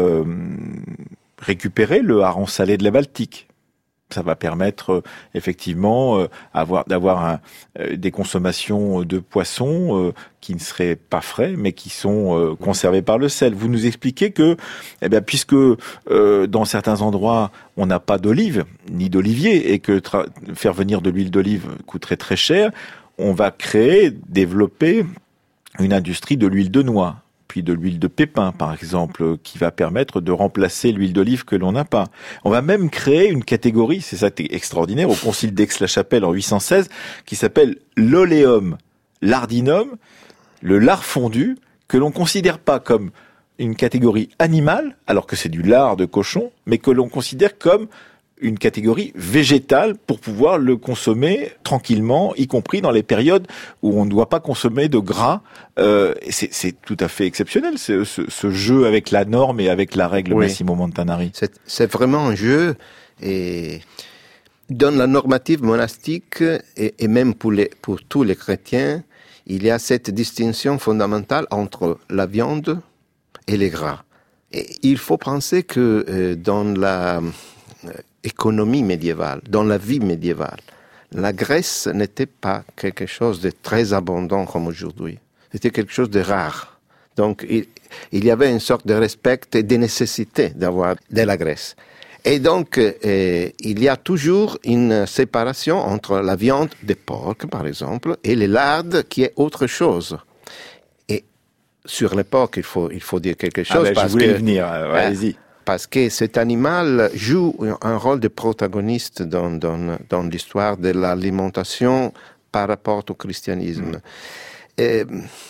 récupérer le hareng salé de la Baltique. Ça va permettre effectivement d'avoir des consommations de poissons qui ne seraient pas frais, mais qui sont conservés par le sel. Vous nous expliquez que, eh bien, puisque dans certains endroits on n'a pas d'olive ni d'olivier et que faire venir de l'huile d'olive coûterait très cher, on va développer une industrie de l'huile de noix, puis de l'huile de pépin, par exemple, qui va permettre de remplacer l'huile d'olive que l'on n'a pas. On va même créer une catégorie, c'est ça qui est extraordinaire, au concile d'Aix-la-Chapelle en 816, qui s'appelle l'oléum lardinum, le lard fondu, que l'on considère pas comme une catégorie animale, alors que c'est du lard de cochon, mais que l'on considère comme une catégorie végétale pour pouvoir le consommer tranquillement, y compris dans les périodes où on ne doit pas consommer de gras. C'est tout à fait exceptionnel, ce jeu avec la norme et avec la règle, oui. Massimo Montanari. C'est vraiment un jeu, et dans la normative monastique, et même pour tous les chrétiens, il y a cette distinction fondamentale entre la viande et les gras. Et il faut penser que dans la économie médiévale, dans la vie médiévale, la graisse n'était pas quelque chose de très abondant comme aujourd'hui. C'était quelque chose de rare. Donc, il y avait une sorte de respect et de nécessité d'avoir de la graisse. Et donc, il y a toujours une séparation entre la viande de porc, par exemple, et les lardes, qui est autre chose. Et sur le porc, il faut dire quelque chose. Je voulais venir, allez-y. Parce que cet animal joue un rôle de protagoniste dans l'histoire de l'alimentation par rapport au christianisme. Et,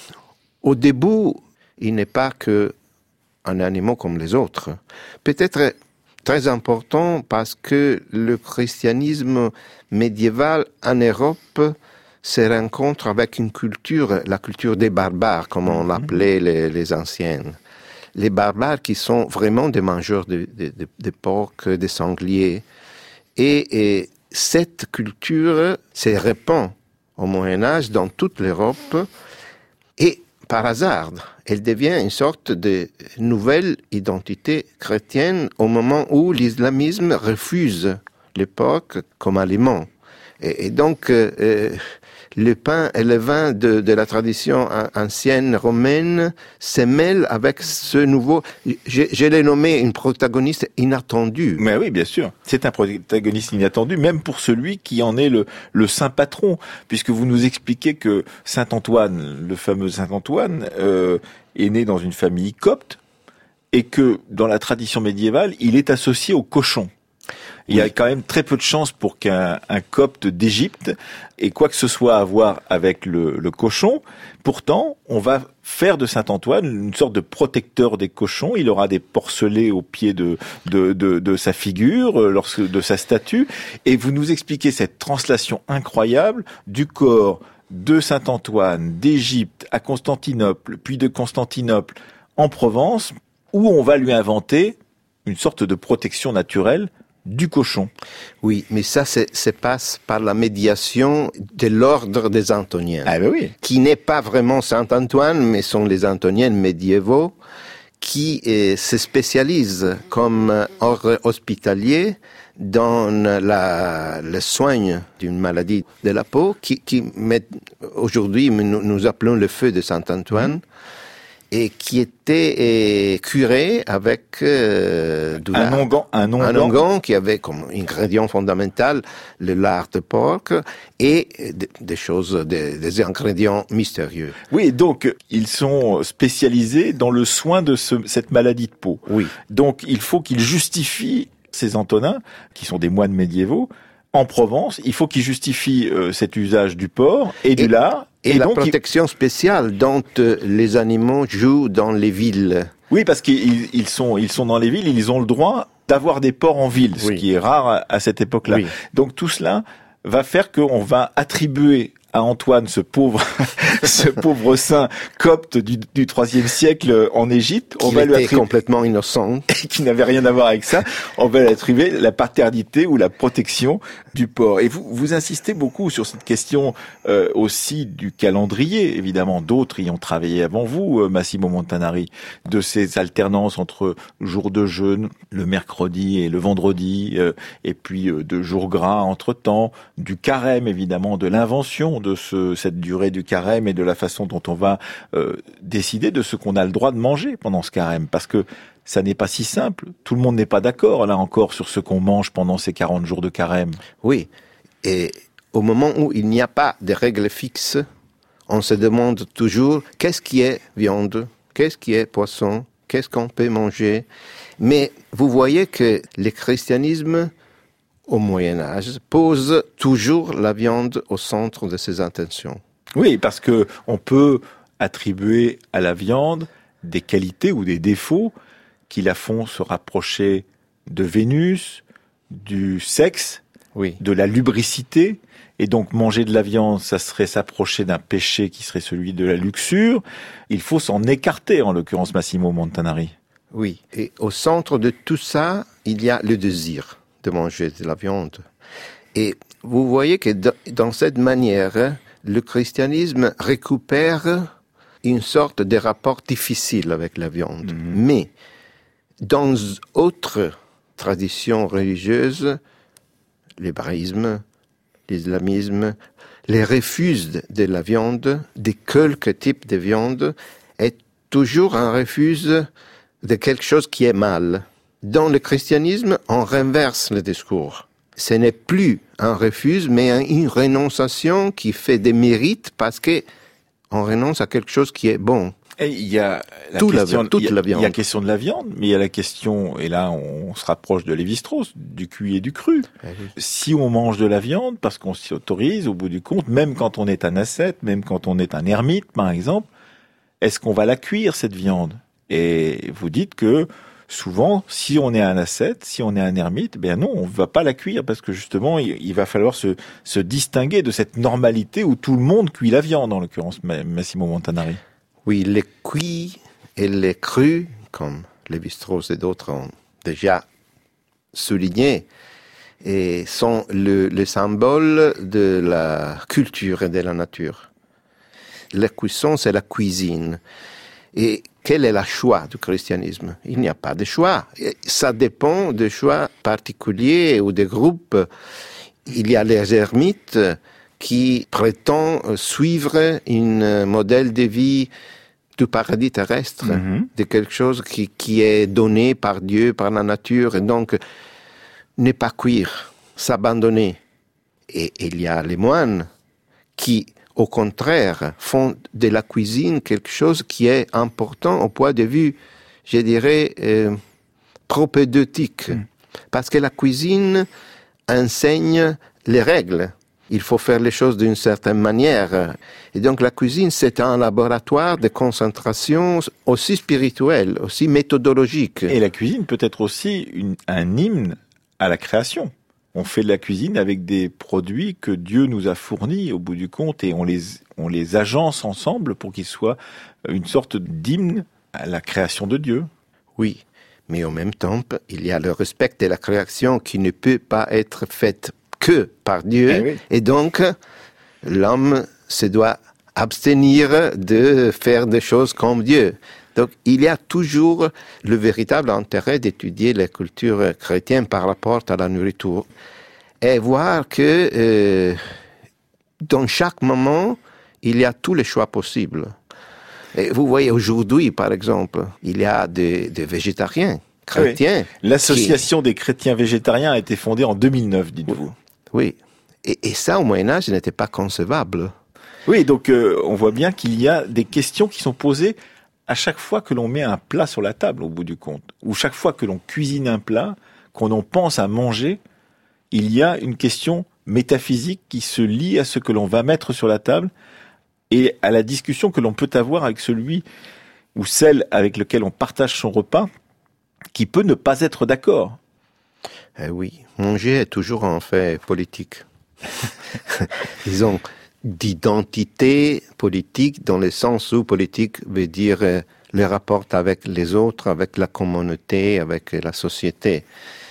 au début, il n'est pas qu'un animal comme les autres. Peut-être très important parce que le christianisme médiéval en Europe se rencontre avec une culture, la culture des barbares, comme on l'appelait les anciennes. Les barbares qui sont vraiment des mangeurs de porc, de sangliers. Et cette culture se répand au Moyen-Âge dans toute l'Europe. Et par hasard, elle devient une sorte de nouvelle identité chrétienne au moment où l'islamisme refuse le porc comme aliment. Et donc, le pain et le vin de la tradition ancienne romaine se mêlent avec ce nouveau... Je l'ai nommé une protagoniste inattendue. Mais oui, bien sûr. C'est un protagoniste inattendu, même pour celui qui en est le saint patron. Puisque vous nous expliquez que saint Antoine, le fameux saint Antoine, est né dans une famille copte et que dans la tradition médiévale, il est associé au cochon. Il y a quand même très peu de chances pour qu'un copte d'Égypte ait quoi que ce soit à voir avec le cochon. Pourtant, on va faire de saint Antoine une sorte de protecteur des cochons. Il aura des porcelets au pied de sa figure, de sa statue. Et vous nous expliquez cette translation incroyable du corps de saint Antoine, d'Égypte à Constantinople, puis de Constantinople en Provence, où on va lui inventer une sorte de protection naturelle du cochon. Oui, mais ça se passe par la médiation de l'ordre des Antoniens. Ah ben oui. Qui n'est pas vraiment Saint-Antoine, mais sont les Antoniens médiévaux qui se spécialisent comme ordre hospitalier dans le soin d'une maladie de la peau qui aujourd'hui nous appelons le feu de Saint-Antoine. Et qui était curé avec un onguent qui avait comme ingrédient fondamental le lard de porc et des ingrédients mystérieux. Oui, donc ils sont spécialisés dans le soin de cette maladie de peau. Oui. Donc il faut qu'ils justifient ces Antonins, qui sont des moines médiévaux, en Provence, il faut qu'ils justifient cet usage du porc et du lard. Et la donc, protection spéciale dont les animaux jouent dans les villes. Oui, parce qu'ils sont dans les villes, ils ont le droit d'avoir des porcs en ville, ce qui est rare à cette époque-là. Oui. Donc tout cela va faire qu'on va attribuer à Antoine, ce pauvre saint copte du IIIe siècle en Égypte, on va lui attribuer complètement innocent, qui n'avait rien à voir avec ça. On va lui attribuer la paternité ou la protection du porc. Et vous insistez beaucoup sur cette question aussi du calendrier, évidemment. D'autres y ont travaillé avant vous, Massimo Montanari, de ces alternances entre jours de jeûne, le mercredi et le vendredi, et puis de jours gras entre-temps, du carême, évidemment, de l'invention de cette durée du carême et de la façon dont on va décider de ce qu'on a le droit de manger pendant ce carême. Parce que ça n'est pas si simple. Tout le monde n'est pas d'accord, là encore, sur ce qu'on mange pendant ces 40 jours de carême. Oui. Et au moment où il n'y a pas de règles fixes, on se demande toujours qu'est-ce qui est viande, qu'est-ce qui est poisson, qu'est-ce qu'on peut manger. Mais vous voyez que le christianisme au Moyen-Âge, pose toujours la viande au centre de ses intentions. Oui, parce que on peut attribuer à la viande des qualités ou des défauts qui la font se rapprocher de Vénus, du sexe, de la lubricité. Et donc manger de la viande, ça serait s'approcher d'un péché qui serait celui de la luxure. Il faut s'en écarter, en l'occurrence Massimo Montanari. Oui, et au centre de tout ça, il y a le désir de manger de la viande. Et vous voyez que dans cette manière, le christianisme récupère une sorte de rapport difficile avec la viande. Mais dans d'autres traditions religieuses, l'hébraïsme, l'islamisme, les refus de la viande, de quelque type de viande, est toujours un refus de quelque chose qui est mal. Dans le christianisme, on renverse le discours. Ce n'est plus un refus, mais une renonciation qui fait des mérites parce que on renonce à quelque chose qui est bon. Et il y a la question de la viande, mais il y a la question, et là on se rapproche de Lévi-Strauss, du cuit et du cru. Si on mange de la viande, parce qu'on s'y autorise, au bout du compte, même quand on est un ascète, même quand on est un ermite par exemple, est-ce qu'on va la cuire cette viande ? Et vous dites que souvent, si on est un ascète, si on est un ermite, ben non, on va pas la cuire parce que justement, il va falloir se distinguer de cette normalité où tout le monde cuit la viande, en l'occurrence Massimo Montanari. Oui, les cuits et les crus, comme Lévi-Strauss et d'autres ont déjà souligné, et sont le symbole de la culture et de la nature. La cuisson, c'est la cuisine. Et quel est le choix du christianisme ? Il n'y a pas de choix. Ça dépend de choix particuliers ou des groupes. Il y a les ermites qui prétendent suivre un modèle de vie du paradis terrestre, de quelque chose qui est donné par Dieu, par la nature, et donc ne pas cuire, s'abandonner. Et il y a les moines qui, au contraire, font de la cuisine quelque chose qui est important au point de vue, je dirais, propédeutique. Parce que la cuisine enseigne les règles. Il faut faire les choses d'une certaine manière. Et donc la cuisine, c'est un laboratoire de concentration aussi spirituel, aussi méthodologique. Et la cuisine peut être aussi un hymne à la création. On fait de la cuisine avec des produits que Dieu nous a fournis au bout du compte et on les agence ensemble pour qu'ils soient une sorte d'hymne à la création de Dieu. Oui, Mais en même temps, il y a le respect de la création qui ne peut pas être faite que par Dieu. Et donc, l'homme se doit abstenir de faire des choses comme Dieu. Donc, il y a toujours le véritable intérêt d'étudier la culture chrétienne par rapport à la nourriture et voir que dans chaque moment, il y a tous les choix possibles. Et vous voyez, aujourd'hui, par exemple, il y a des végétariens chrétiens. Oui. L'association des chrétiens végétariens a été fondée en 2009, dites-vous. Oui. Et ça, au Moyen-Âge, n'était pas concevable. Oui, donc on voit bien qu'il y a des questions qui sont posées à chaque fois que l'on met un plat sur la table, au bout du compte. Ou chaque fois que l'on cuisine un plat, qu'on en pense à manger, il y a une question métaphysique qui se lie à ce que l'on va mettre sur la table et à la discussion que l'on peut avoir avec celui ou celle avec lequel on partage son repas, qui peut ne pas être d'accord. Oui, manger est toujours un fait politique. Disons, d'identité politique dans le sens où politique veut dire le rapport avec les autres, avec la communauté, avec la société.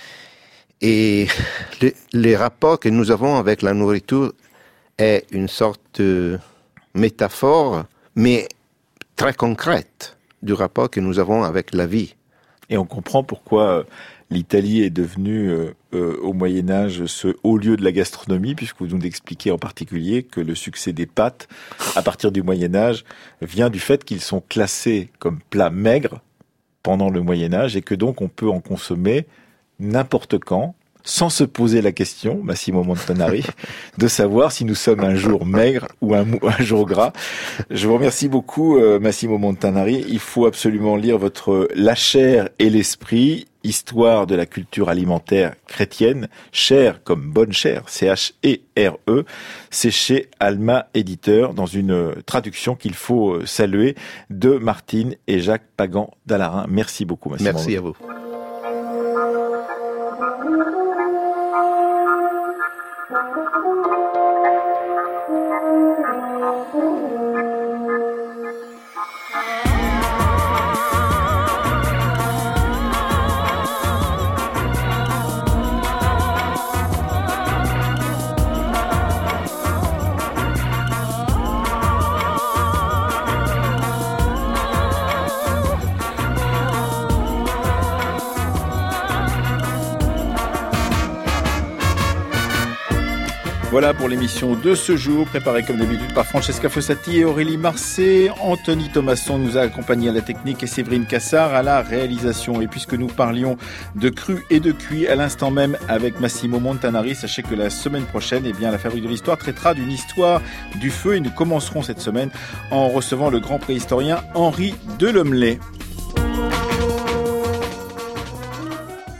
Et le rapport que nous avons avec la nourriture est une sorte de métaphore, mais très concrète du rapport que nous avons avec la vie. Et on comprend pourquoi l'Italie est devenue, au Moyen-Âge, ce haut lieu de la gastronomie, puisque vous nous expliquez en particulier que le succès des pâtes, à partir du Moyen-Âge, vient du fait qu'ils sont classés comme plats maigres pendant le Moyen-Âge, et que donc on peut en consommer n'importe quand, sans se poser la question, Massimo Montanari, de savoir si nous sommes un jour maigre ou un jour gras. Je vous remercie beaucoup, Massimo Montanari. Il faut absolument lire votre La chair et l'esprit, histoire de la culture alimentaire chrétienne, chair comme bonne chair, C-H-E-R-E. C'est chez Alma Éditeur, dans une traduction qu'il faut saluer, de Martine et Jacques Pagan-Dallarin. Merci beaucoup, Massimo. Merci à vous. Voilà pour l'émission de ce jour, préparée comme d'habitude par Francesca Fossati et Aurélie Marcet. Anthony Thomasson nous a accompagnés à la technique et Séverine Cassard à la réalisation. Et puisque nous parlions de cru et de cuit à l'instant même avec Massimo Montanari, sachez que la semaine prochaine, la Fabrique de l'Histoire traitera d'une histoire du feu et nous commencerons cette semaine en recevant le grand préhistorien Henri Delhomelet.